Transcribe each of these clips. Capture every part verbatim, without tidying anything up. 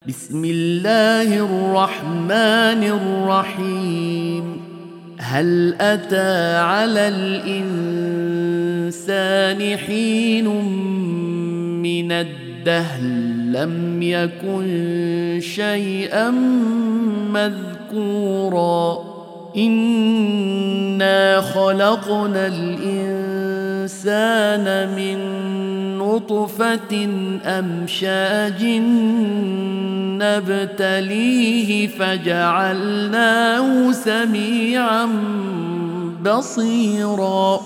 بسم الله الرحمن الرحيم. هل أتى على الإنسان حين من الدهر لم يكن شيئا مذكورا إنا خلقنا الإنسان من نطفة أمشاج نبتليه فجعلناه سميعا بصيرا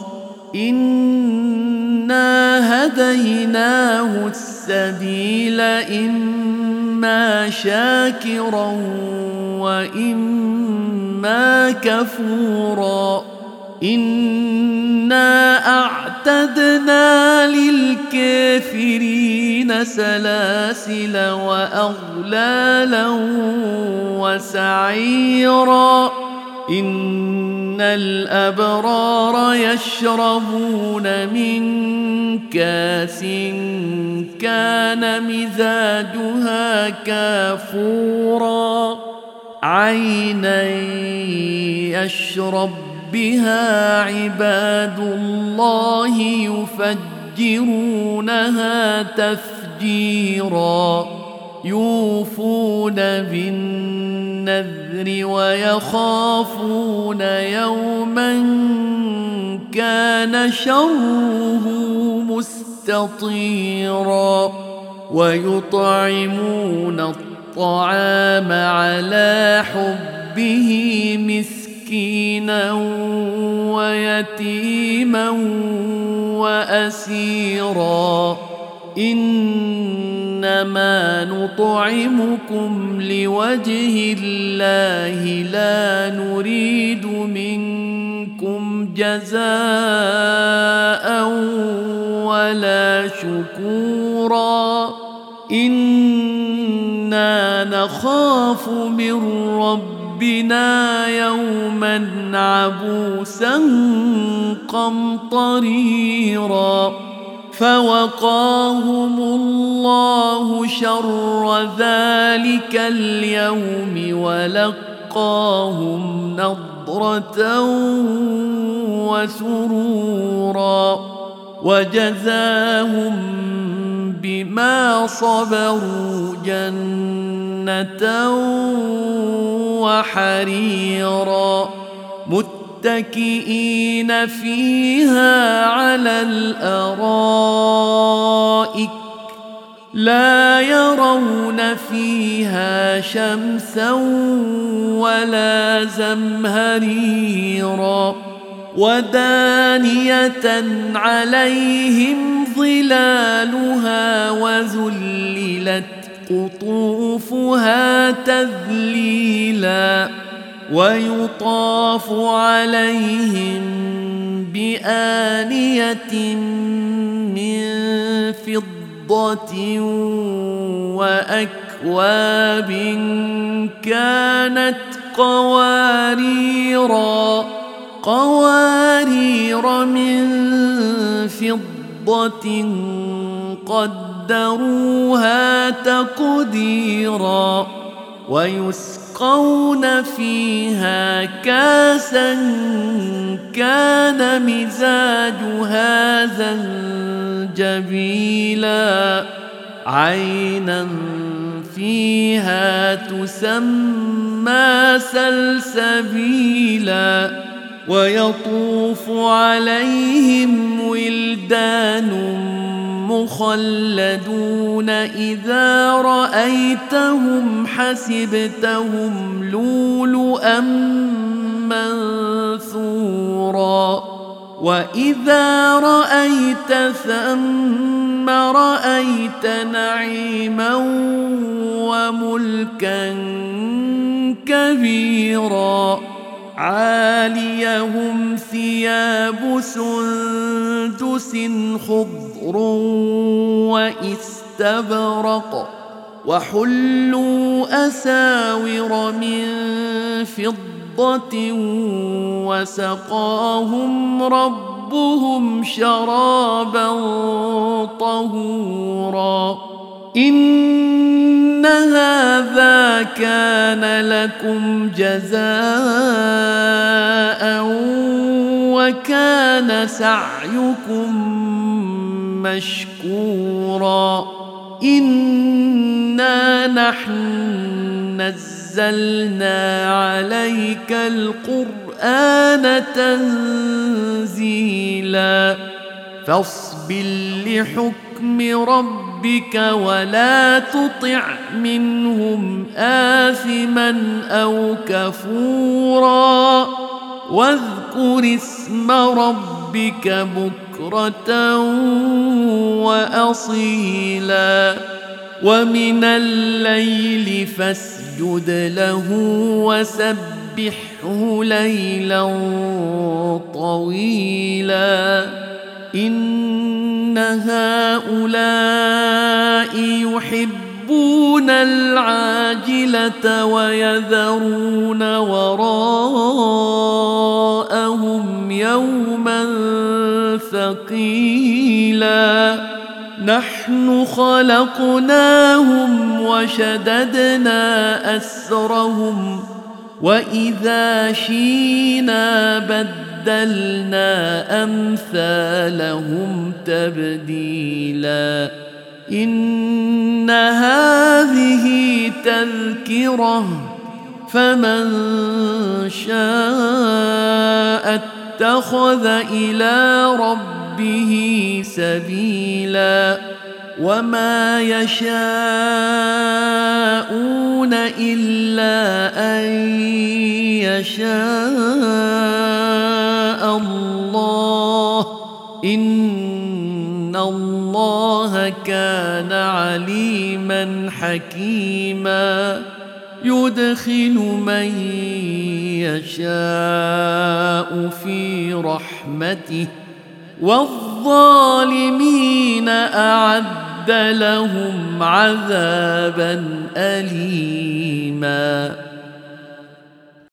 إنا هديناه السبيل إما شاكرا وإما كفورا إنا أعتدنا للكافرين سلاسل وأغلالا وسعيرا إن الأبرار يشربون من كاس كان مزاجها كافورا عينا يشرب بها عباد الله يفجرونها تفجيرا يوفون بالنذر ويخافون يوما كان شره مستطيرا ويطعمون الطعام على حبه مسكينا ويتيما وأسيرا إنما نطعمكم لوجه الله لا نريد منكم جزاء ولا شكورا إنا نخاف من ربنا يوما عبوسا قمطريرا فوقاهم الله شر ذلك اليوم ولقاهم نضرة وسرورا وجزاهم بما صبروا جنة وحريرا متكئين فيها على الأرائك لا يرون فيها شمسا ولا زمهريرا ودانية عليهم ظلالها وذللت قطوفها تذليلا ويطاف عليهم بآنية من فضة وأكواب كانت قواريرا قوارير من فضة قدروها تقديرا ويسقون فيها كاسا كان مزاجها زنجبيلا عينا فيها تسمى سلسبيلا ويطوف عليهم ولدان مخلدون إذا رأيتهم حسبتهم لؤلؤا منثورا وإذا رأيت ثم رأيت نعيما وملكا كبيرا عاليهم ثياب سندس خضر واستبرق وحلوا أساور من فضة وسقاهم ربهم شرابا طهورا إن هذا كان لكم جزاء وكان سعيكم مشكورا إنا نحن نزلنا عليك القرآن تنزيلا فاصبر لحكم ربك ولا تطع منهم آثما أو كفورا واذكر اسم ربك بكرة وأصيلا ومن الليل فاسجد له وسبحه ليلا طويلا إن هؤلاء يحبون العاجلة ويذرون وراءهم يوما ثقيلا نحن خلقناهم وشددنا أسرهم وإذا شينا بدلنا أمثالهم تبديلا إن هذه تذكرة فمن شاء اتخذ إلى ربه سبيلا وما يشاءون إلا أن يشاء الله إن الله كان عليما حكيما يدخل من يشاء في رحمته والظالمين أعد لهم عذابا أليما.